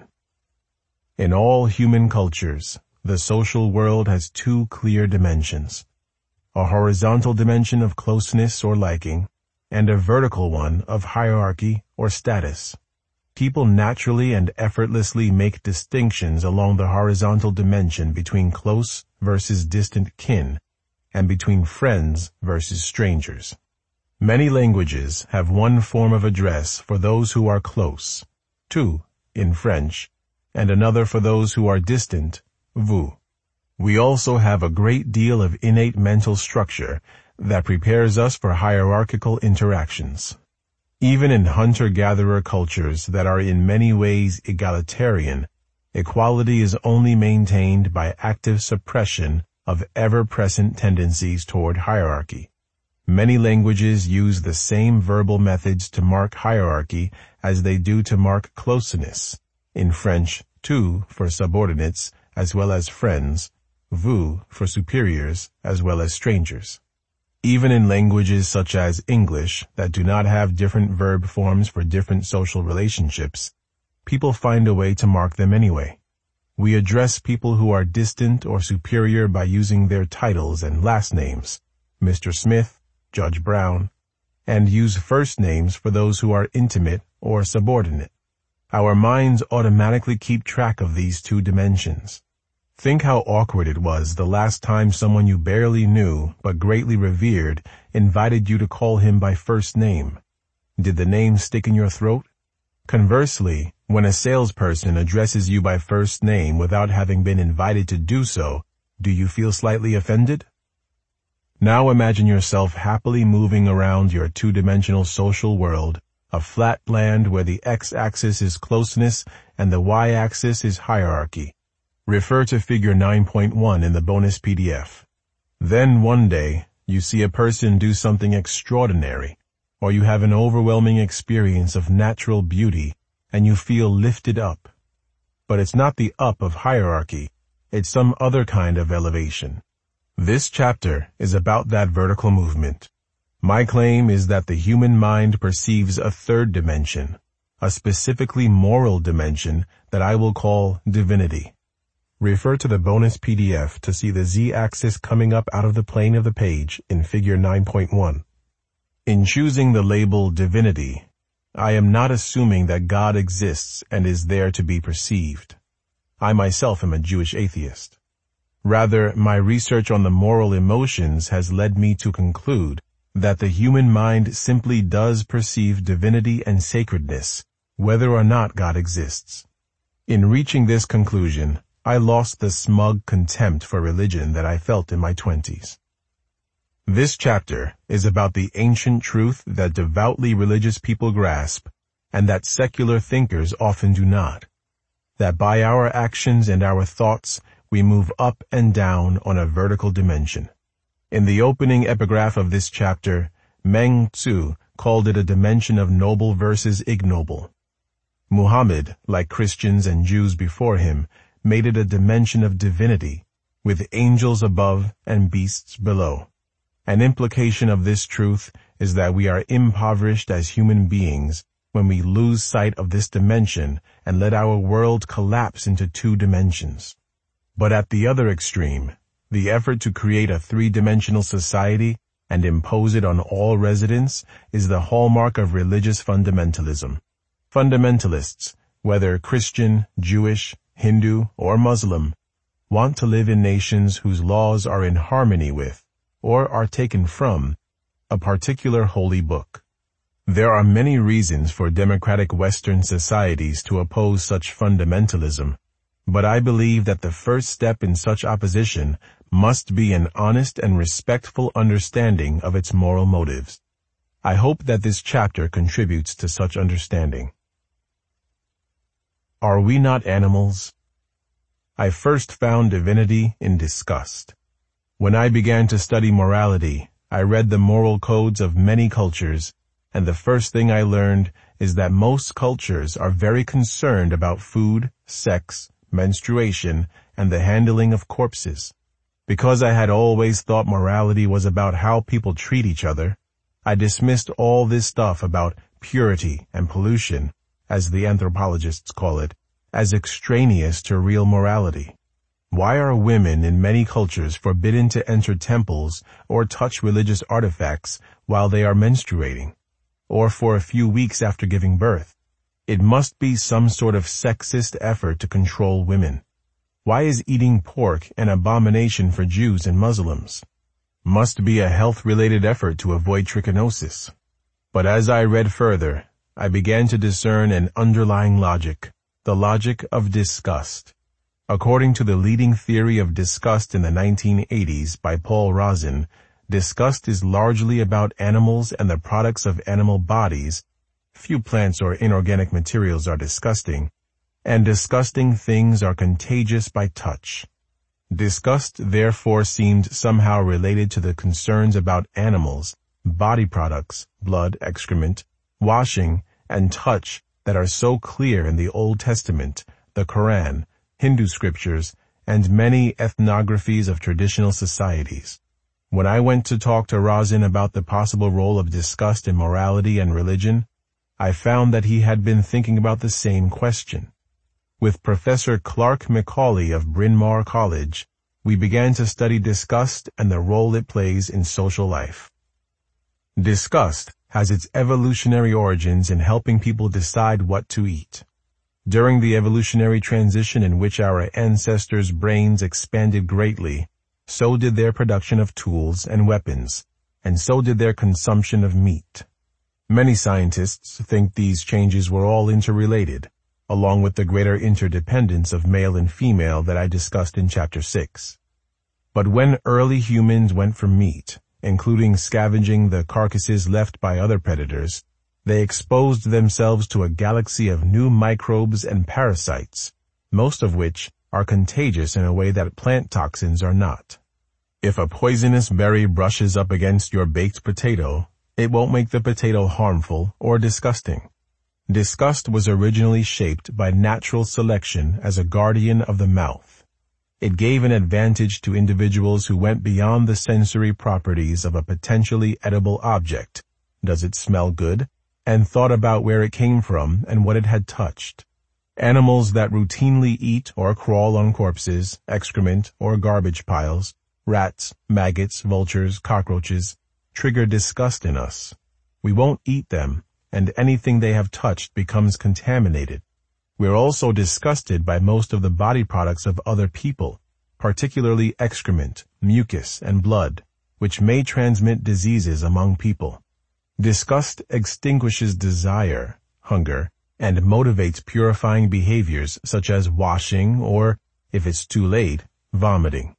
A: In all human cultures, the social world has two clear dimensions: a horizontal dimension of closeness or liking, and a vertical one of hierarchy or status. People naturally and effortlessly make distinctions along the horizontal dimension between close versus distant kin, and between friends versus strangers. Many languages have one form of address for those who are close, tu, in French, and another for those who are distant, vous. We also have a great deal of innate mental structure that prepares us for hierarchical interactions. Even in hunter-gatherer cultures that are in many ways egalitarian, equality is only maintained by active suppression of ever-present tendencies toward hierarchy. Many languages use the same verbal methods to mark hierarchy as they do to mark closeness. In French, tu for subordinates as well as friends, vous for superiors as well as strangers. Even in languages such as English that do not have different verb forms for different social relationships, people find a way to mark them anyway. We address people who are distant or superior by using their titles and last names, Mister Smith, Judge Brown, and use first names for those who are intimate or subordinate. Our minds automatically keep track of these two dimensions. Think how awkward it was the last time someone you barely knew but greatly revered invited you to call him by first name. Did the name stick in your throat? Conversely, when a salesperson addresses you by first name without having been invited to do so, do you feel slightly offended? Now imagine yourself happily moving around your two-dimensional social world, a flat land where the x-axis is closeness and the y-axis is hierarchy. Refer to figure nine point one in the bonus P D F. Then one day, you see a person do something extraordinary, or you have an overwhelming experience of natural beauty and you feel lifted up. But it's not the up of hierarchy, it's some other kind of elevation. This chapter is about that vertical movement. My claim is that the human mind perceives a third dimension, a specifically moral dimension that I will call divinity. Refer to the bonus P D F to see the z-axis coming up out of the plane of the page in figure nine point one. In choosing the label divinity, I am not assuming that God exists and is there to be perceived. I myself am a Jewish atheist. Rather, my research on the moral emotions has led me to conclude that the human mind simply does perceive divinity and sacredness, whether or not God exists. In reaching this conclusion, I lost the smug contempt for religion that I felt in my twenties. This chapter is about the ancient truth that devoutly religious people grasp, and that secular thinkers often do not, that by our actions and our thoughts we move up and down on a vertical dimension. In the opening epigraph of this chapter, Meng Tzu called it a dimension of noble versus ignoble. Muhammad, like Christians and Jews before him, made it a dimension of divinity, with angels above and beasts below. An implication of this truth is that we are impoverished as human beings when we lose sight of this dimension and let our world collapse into two dimensions. But at the other extreme, the effort to create a three-dimensional society and impose it on all residents is the hallmark of religious fundamentalism. Fundamentalists, whether Christian, Jewish, Hindu, or Muslim, want to live in nations whose laws are in harmony with, or are taken from, a particular holy book. There are many reasons for democratic Western societies to oppose such fundamentalism, but I believe that the first step in such opposition must be an honest and respectful understanding of its moral motives. I hope that this chapter contributes to such understanding. Are we not animals? I first found divinity in disgust. When I began to study morality, I read the moral codes of many cultures, and the first thing I learned is that most cultures are very concerned about food, sex, menstruation, and the handling of corpses. Because I had always thought morality was about how people treat each other, I dismissed all this stuff about purity and pollution, as the anthropologists call it, as extraneous to real morality. Why are women in many cultures forbidden to enter temples or touch religious artifacts while they are menstruating, or for a few weeks after giving birth? It must be some sort of sexist effort to control women. Why is eating pork an abomination for Jews and Muslims? Must be a health-related effort to avoid trichinosis. But as I read further, I began to discern an underlying logic, the logic of disgust. According to the leading theory of disgust in the nineteen eighties by Paul Rozin, disgust is largely about animals and the products of animal bodies. Few plants or inorganic materials are disgusting, and disgusting things are contagious by touch. Disgust therefore seemed somehow related to the concerns about animals, body products, blood, excrement, washing, and touch that are so clear in the Old Testament, the Quran, Hindu scriptures, and many ethnographies of traditional societies. When I went to talk to Rozin about the possible role of disgust in morality and religion, I found that he had been thinking about the same question. With Professor Clark Macaulay of Bryn Mawr College, we began to study disgust and the role it plays in social life. Disgust has its evolutionary origins in helping people decide what to eat. During the evolutionary transition in which our ancestors' brains expanded greatly, so did their production of tools and weapons, and so did their consumption of meat. Many scientists think these changes were all interrelated, along with the greater interdependence of male and female that I discussed in Chapter six. But when early humans went for meat, including scavenging the carcasses left by other predators, they exposed themselves to a galaxy of new microbes and parasites, most of which are contagious in a way that plant toxins are not. If a poisonous berry brushes up against your baked potato, It won't make the potato harmful or disgusting. Disgust was originally shaped by natural selection as a guardian of the mouth. It gave an advantage to individuals who went beyond the sensory properties of a potentially edible object. Does it smell good? And thought about where it came from and what it had touched. Animals that routinely eat or crawl on corpses, excrement, or garbage piles, rats, maggots, vultures, cockroaches, trigger disgust in us. We won't eat them, and anything they have touched becomes contaminated. We're also disgusted by most of the body products of other people, particularly excrement, mucus, and blood, which may transmit diseases among people. Disgust extinguishes desire, hunger, and motivates purifying behaviors such as washing or, if it's too late, vomiting.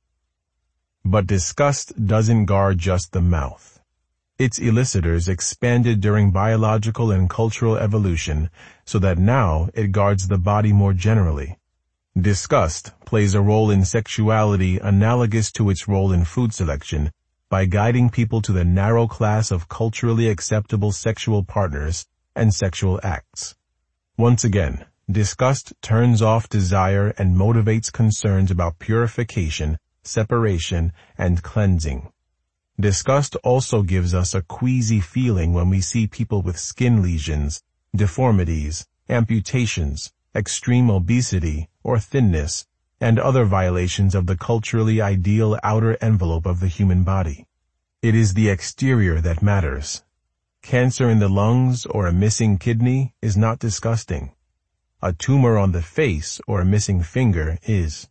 A: But disgust doesn't guard just the mouth. Its elicitors expanded during biological and cultural evolution so that now it guards the body more generally. Disgust plays a role in sexuality analogous to its role in food selection by guiding people to the narrow class of culturally acceptable sexual partners and sexual acts. Once again, disgust turns off desire and motivates concerns about purification, separation, and cleansing. Disgust also gives us a queasy feeling when we see people with skin lesions, deformities, amputations, extreme obesity or thinness, and other violations of the culturally ideal outer envelope of the human body. It is the exterior that matters. Cancer in the lungs or a missing kidney is not disgusting. A tumor on the face or a missing finger is.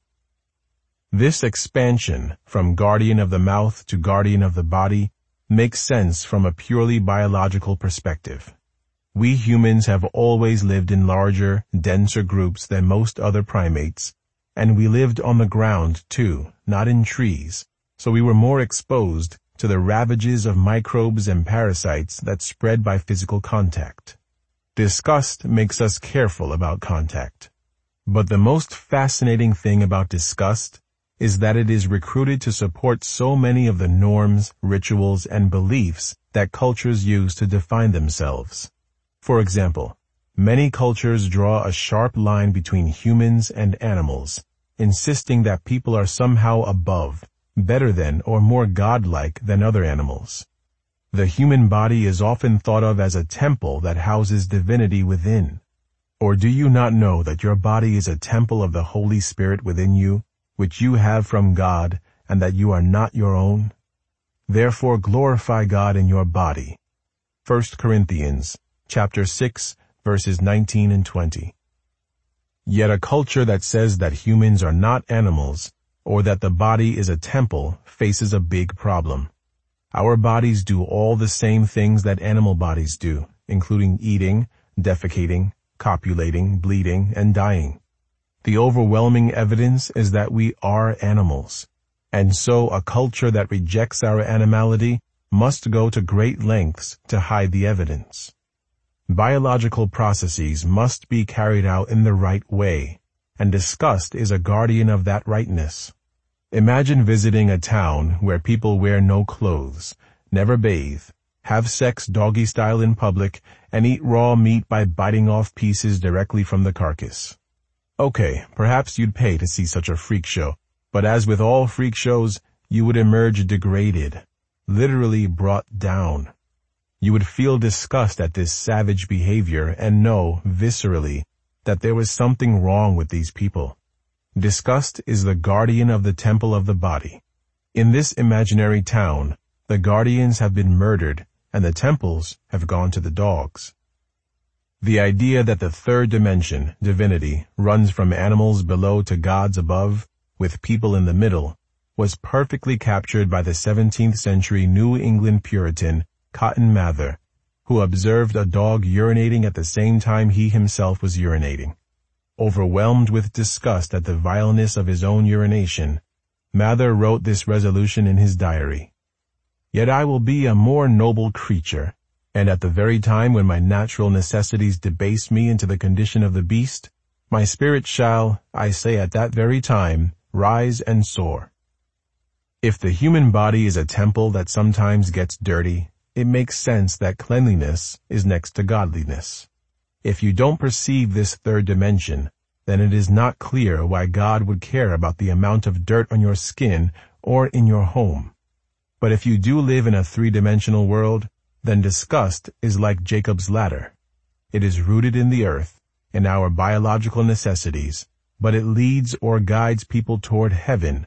A: This expansion from guardian of the mouth to guardian of the body makes sense from a purely biological perspective. We humans have always lived in larger, denser groups than most other primates, and we lived on the ground too, not in trees, so we were more exposed to the ravages of microbes and parasites that spread by physical contact. Disgust makes us careful about contact. But the most fascinating thing about disgust is that it is recruited to support so many of the norms, rituals, and beliefs that cultures use to define themselves. For example, many cultures draw a sharp line between humans and animals, insisting that people are somehow above, better than, or more godlike than other animals. The human body is often thought of as a temple that houses divinity within. Or do you not know that your body is a temple of the Holy Spirit within you, which you have from God, and that you are not your own? Therefore glorify God in your body. First Corinthians chapter six, verses nineteen and twenty. Yet a culture that says that humans are not animals, or that the body is a temple, faces a big problem. Our bodies do all the same things that animal bodies do, including eating, defecating, copulating, bleeding, and dying. The overwhelming evidence is that we are animals, and so a culture that rejects our animality must go to great lengths to hide the evidence. Biological processes must be carried out in the right way, and disgust is a guardian of that rightness. Imagine visiting a town where people wear no clothes, never bathe, have sex doggy-style in public, and eat raw meat by biting off pieces directly from the carcass. Okay, perhaps you'd pay to see such a freak show, but as with all freak shows, you would emerge degraded, literally brought down. You would feel disgust at this savage behavior and know, viscerally, that there was something wrong with these people. Disgust is the guardian of the temple of the body. In this imaginary town, the guardians have been murdered and the temples have gone to the dogs. The idea that the third dimension, divinity, runs from animals below to gods above, with people in the middle, was perfectly captured by the seventeenth century New England Puritan Cotton Mather, who observed a dog urinating at the same time he himself was urinating. Overwhelmed with disgust at the vileness of his own urination, Mather wrote this resolution in his diary: "Yet I will be a more noble creature, and at the very time when my natural necessities debase me into the condition of the beast, my spirit shall, I say at that very time, rise and soar." If the human body is a temple that sometimes gets dirty, it makes sense that cleanliness is next to godliness. If you don't perceive this third dimension, then it is not clear why God would care about the amount of dirt on your skin or in your home. But if you do live in a three-dimensional world, then disgust is like Jacob's ladder. It is rooted in the earth, in our biological necessities, but it leads or guides people toward heaven